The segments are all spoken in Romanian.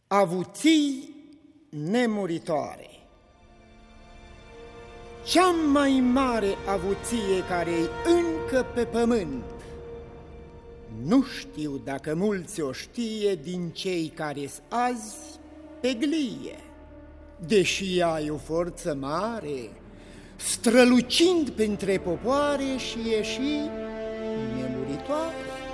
Avuții nemuritoare. Cea mai mare avuție care e încă pe pământ, nu știu dacă mulți o știe din cei care-s azi pe glie, deși ai o forță mare, strălucind printre popoare și e și nemuritoare.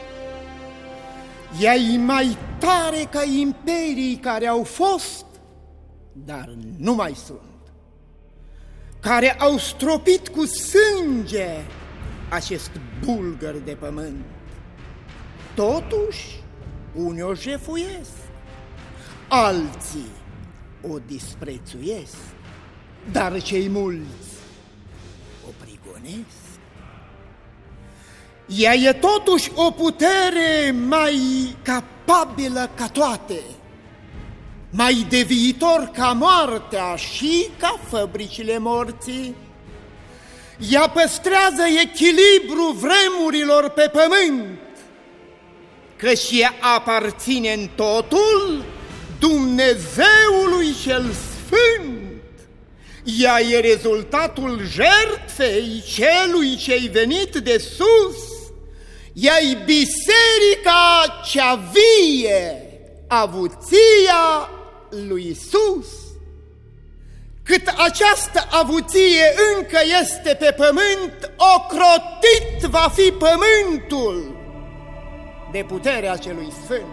Ea-i mai tare ca imperii care au fost, dar nu mai sunt, care au stropit cu sânge acest bulgăr de pământ. Totuși, unii o jefuiesc, alții o disprețuiesc, dar cei mulți o prigonesc. Ea e totuși o putere mai capabilă ca toate, mai de viitor ca moartea și ca fabricile morții. Ea păstrează echilibru vremurilor pe pământ, căci ea aparține în totul Dumnezeului cel Sfânt. Ea e rezultatul jertfei celui ce-i venit de sus. Ea-i biserica cea vie, avuția lui Iisus. Cât această avuție încă este pe pământ, ocrotit va fi pământul de puterea celui Sfânt.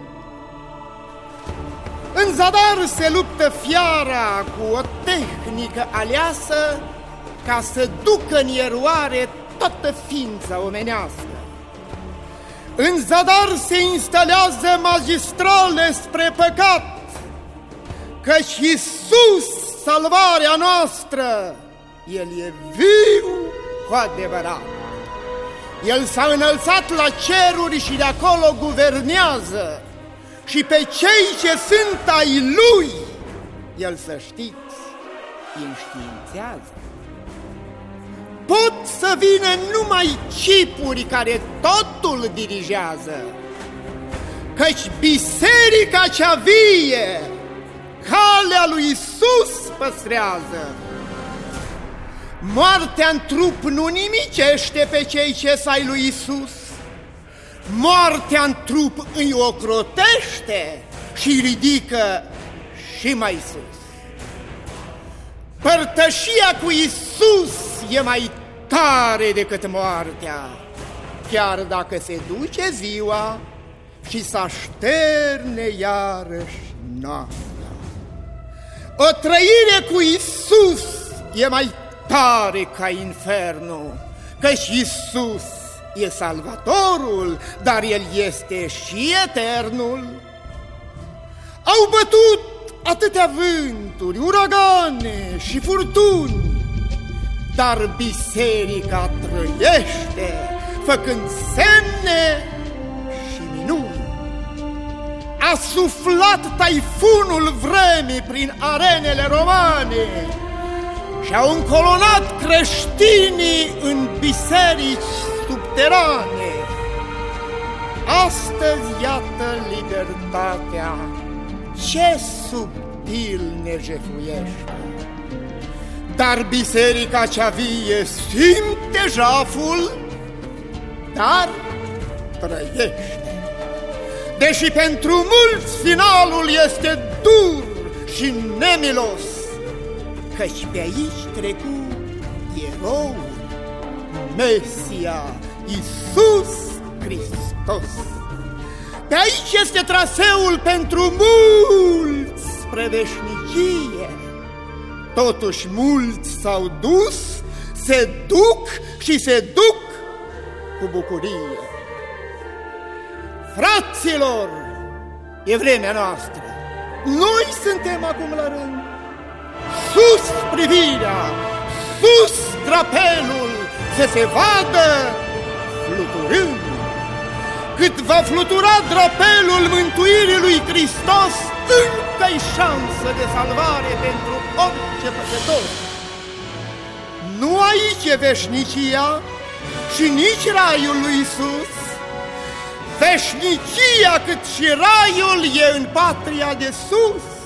În zadar se luptă fiara cu o tehnică aleasă ca să ducă în eroare toată ființa omenească. În zadar se instalează magistrale spre păcat, căci Iisus, salvarea noastră, El e viu cu adevărat. El s-a înălțat la ceruri și de acolo guvernează, și pe cei ce sunt ai Lui, El, să știți, înștiințează. Pot să vină numai chipuri care totul dirigează, căci biserica cea vie, calea lui Iisus păstrează. Moartea în trup nu nimicește pe cei ce-s ai lui Iisus. Moartea în trup îi ocrotește și ridică și mai sus. Părtășia cu Iisus e mai tare decât moartea, chiar dacă se duce ziua și s-așterne iarăși noaptea. O trăire cu Iisus e mai tare ca infernul, căci Iisus e Salvatorul, dar El este și eternul. Au bătut atâtea vânturi, uragane și furtuni, dar biserica trăiește, făcând semne și minuni. A suflat taifunul vremii prin arenele romane și-au încolonat creștinii în biserici subterane. Astăzi, iată libertatea, ce subtil ne jefuiește. Dar biserica cea vie simte jaful, dar trăiește. Deși pentru mulți finalul este dur și nemilos, căci pe aici trecu eroul, Mesia, Iisus Hristos. Pe aici este traseul pentru mulți spre veșnicie. Totuși mulți s-au dus, se duc și se duc cu bucurie. Fraților, e vremea noastră. Noi suntem acum la rând. Sus privirea, sus drapelul, să se vadă fluturând. Cât va flutura drapelul mântuirii lui Hristos, încă-i șansă de salvare pentru orice păcătos. Nu aici e veșnicia și nici raiul lui Iisus. Veșnicia cât și raiul e în patria de sus.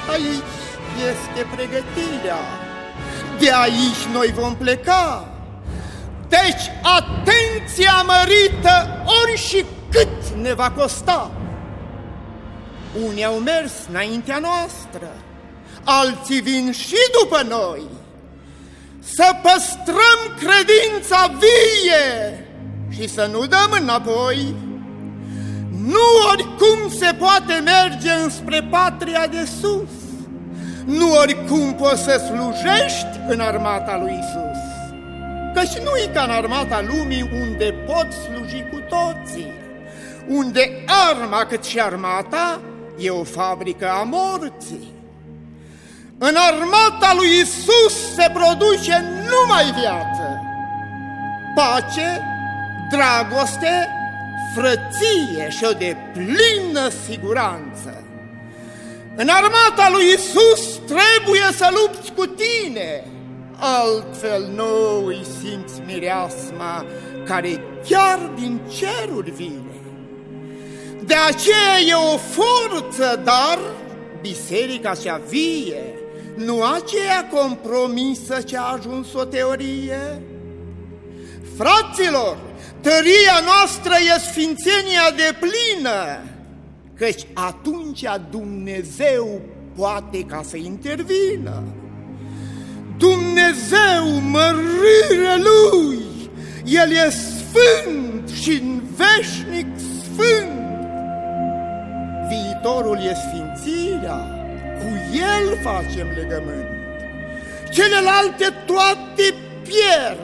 aici este pregătirea, de aici noi vom pleca. Deci atenția mărită ori și cât ne va costa. Unii au mers înaintea noastră, alții vin și după noi. Să păstrăm credința vie și să nu dăm înapoi. Nu oricum se poate merge înspre patria de sus. Nu oricum poți să slujești în armata lui Isus. Căci nu e ca în armata lumii, unde pot sluji cu toții, unde arma cât și armata e o fabrică a morții. În armata lui Isus se produce numai viață, pace, dragoste, frăție și o deplină siguranță. În armata lui Isus trebuie să lupți cu tine, altfel nu îi simți mireasma care chiar din ceruri vine. De aceea e o forță, dar biserica cea vie, nu aceea compromisă ce a ajuns o teorie. Fraților, tăria noastră e sfințenia deplină, căci atunci Dumnezeu poate ca să intervină. Dumnezeu, mărirea Lui, El e sfânt și în veșnic sfânt. Viitorul e sfințirea, cu El facem legământ. Celelalte toate pierd,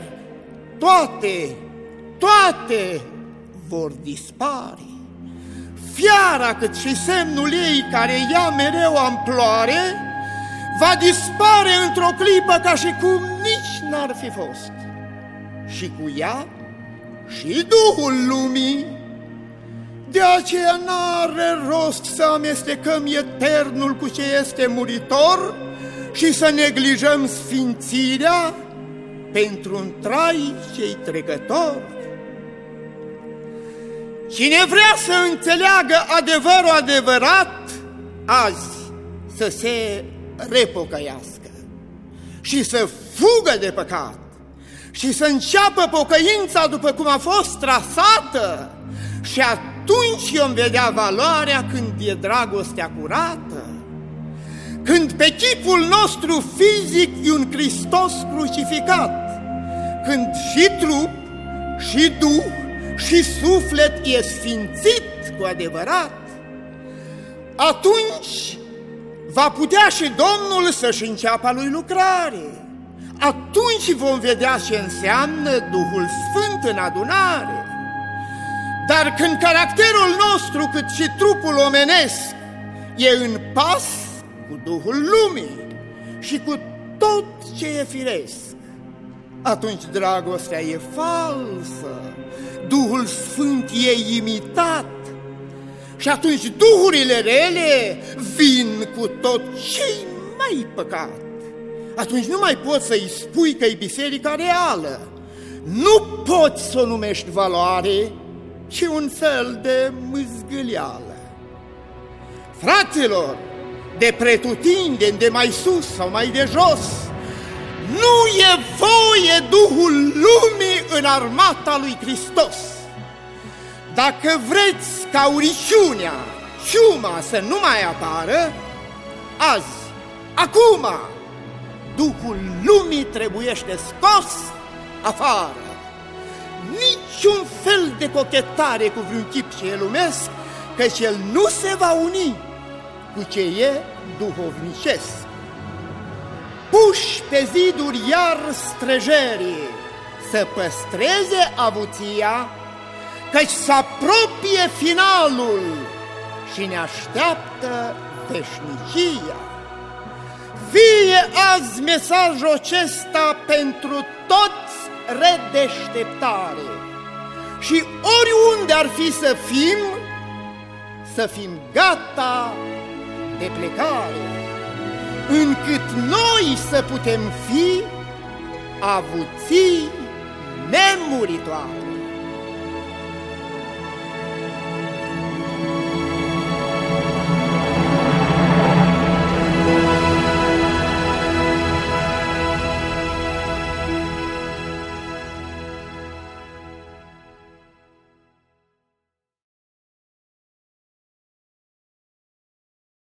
toate vor dispare. Fiara cât și semnul ei, care ia mereu amploare, va dispare într-o clipă ca și cum nici n-ar fi fost. Și cu ea și Duhul lumii. De aceea n-are rost să amestecăm eternul cu ce este muritor și să neglijăm sfințirea pentru un trai ce-i trecător. Cine vrea să înțeleagă adevărul adevărat, azi să se repocăiască și să fugă de păcat și să înceapă pocăința după cum a fost trasată, și atunci vom vedea valoarea când e dragostea curată, când pe chipul nostru fizic e un Hristos crucificat, când și trup, și duh, și suflet e sfințit cu adevărat. Atunci va putea și Domnul să-și înceapă lui lucrare. Atunci vom vedea ce înseamnă Duhul Sfânt în adunare. Dar când caracterul nostru, cât și trupul omenesc, e în pas cu Duhul lumii și cu tot ce e firesc, atunci dragostea e falsă, Duhul Sfânt e imitat și atunci duhurile rele vin cu tot ce-i mai păcat. Atunci nu mai poți să-i spui că e biserica reală, nu poți să o numești valoare, ci un fel de mâzgâleală. Fraților, de pretutindeni, de mai sus sau mai de jos, nu e voie Duhul lumii în armata lui Hristos. Dacă vreți ca uriciunea, ciuma să nu mai apară, azi, acum, Duhul lumii trebuiește scos afară. Niciun fel de cochetare cu vreun chip ce e lumesc, căci el nu se va uni cu ce e duhovnicesc. Puși pe ziduri iar străjerii să păstreze avuția, căci s-apropie finalul și ne așteaptă veșnicia. Fie azi mesajul acesta pentru toți redeșteptare și oriunde ar fi să fim gata de plecare, încât noi să putem fi avuții nemuritoare.